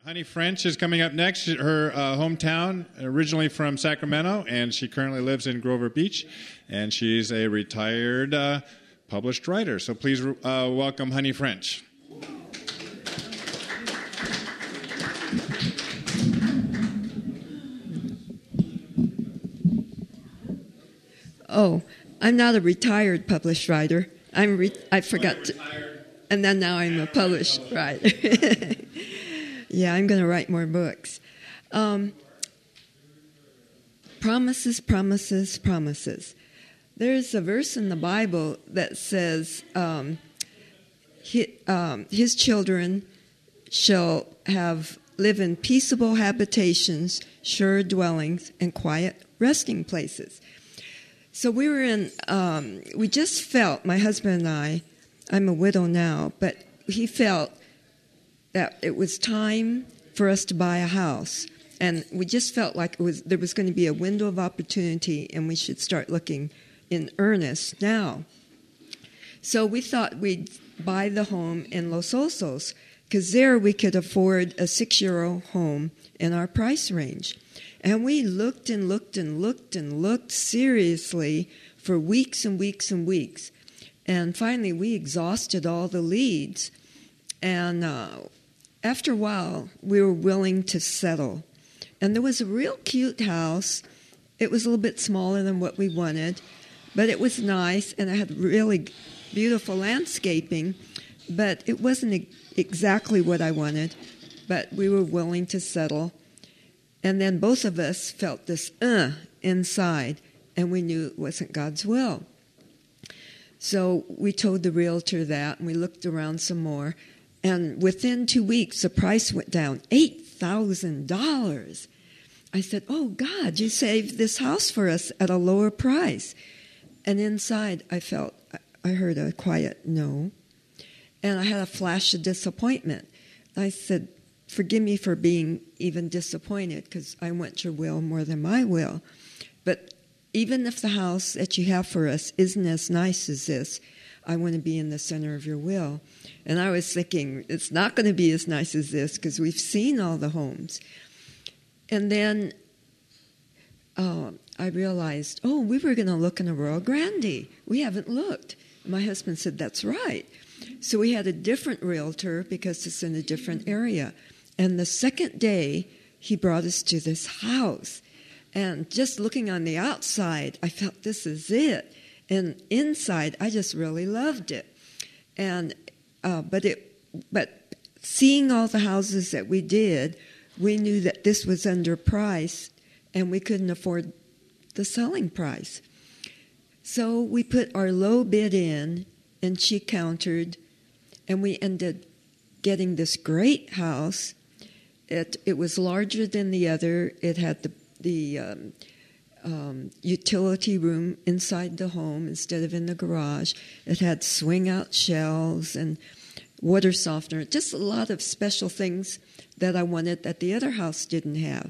Honey French is coming up next. Her hometown, originally from Sacramento, and she currently lives in Grover Beach, and she's a retired published writer. So please welcome Honey French. Oh, I'm not a retired published writer. I forgot to, and then now I'm a published writer. Yeah, I'm going to write more books. Promises, promises, promises. There's a verse in the Bible that says, his children shall live in peaceable habitations, sure dwellings, and quiet resting places. So we were we just felt, my husband and I'm a widow now, but he felt that it was time for us to buy a house. And we just felt like there was going to be a window of opportunity and we should start looking in earnest now. So we thought we'd buy the home in Los Osos because there we could afford a 6-year-old home in our price range. And we looked and looked and looked and looked seriously for weeks and weeks and weeks. And finally, we exhausted all the leads. And after a while, we were willing to settle. And there was a real cute house. It was a little bit smaller than what we wanted, but it was nice, and it had really beautiful landscaping. But it wasn't exactly what I wanted, but we were willing to settle. And then both of us felt this inside, and we knew it wasn't God's will. So we told the realtor that, and we looked around some more. And within 2 weeks, the price went down $8,000. I said, oh, God, you saved this house for us at a lower price. And inside, I heard a quiet no. And I had a flash of disappointment. I said, forgive me for being even disappointed because I want your will more than my will. But even if the house that you have for us isn't as nice as this, I want to be in the center of your will. And I was thinking, it's not going to be as nice as this because we've seen all the homes. And then I realized, we were going to look in Arroyo Grande. We haven't looked. My husband said, that's right. So we had a different realtor because it's in a different area. And the second day, he brought us to this house. And just looking on the outside, I felt this is it. And inside, I just really loved it. And but seeing all the houses that we did, we knew that this was underpriced, and we couldn't afford the selling price. So we put our low bid in, and she countered, and we ended getting this great house. It was larger than the other. It had the utility room inside the home instead of in the garage. It had swing-out shelves and water softener, just a lot of special things that I wanted that the other house didn't have.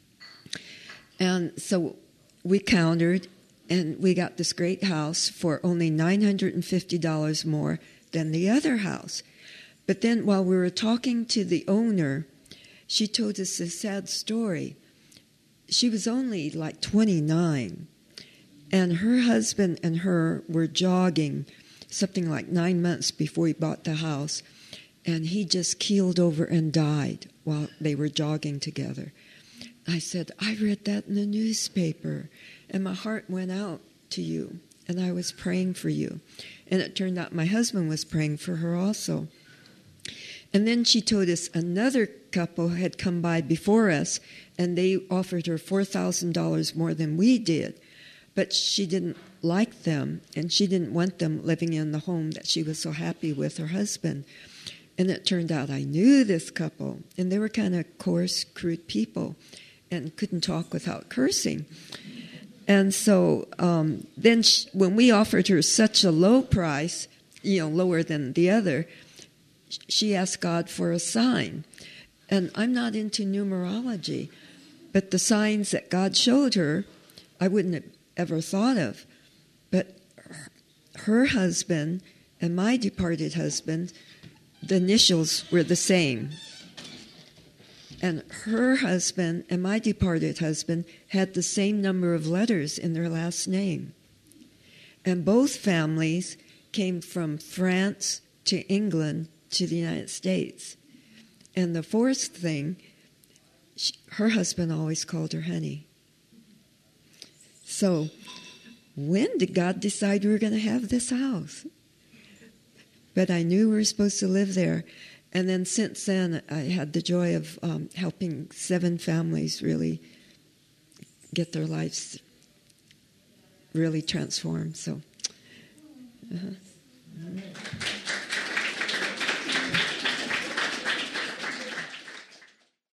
And so we countered, and we got this great house for only $950 more than the other house. But then while we were talking to the owner, she told us a sad story. She was only like 29, and her husband and her were jogging something like 9 months before he bought the house, and he just keeled over and died while they were jogging together. I said, I read that in the newspaper, and my heart went out to you, and I was praying for you. And it turned out my husband was praying for her also. And then she told us another couple had come by before us, and they offered her $4,000 more than we did. But she didn't like them, and she didn't want them living in the home that she was so happy with her husband. And it turned out I knew this couple, and they were kind of coarse, crude people and couldn't talk without cursing. And so then when we offered her such a low price, lower than the other, she asked God for a sign. And I'm not into numerology, but the signs that God showed her, I wouldn't have ever thought of. But her husband and my departed husband, the initials were the same. And her husband and my departed husband had the same number of letters in their last name. And both families came from France to England to the United States. And the fourth thing, her husband always called her honey. So when did God decide we were going to have this house? But I knew we were supposed to live there. And then since then, I had the joy of helping 7 families really get their lives really transformed. So,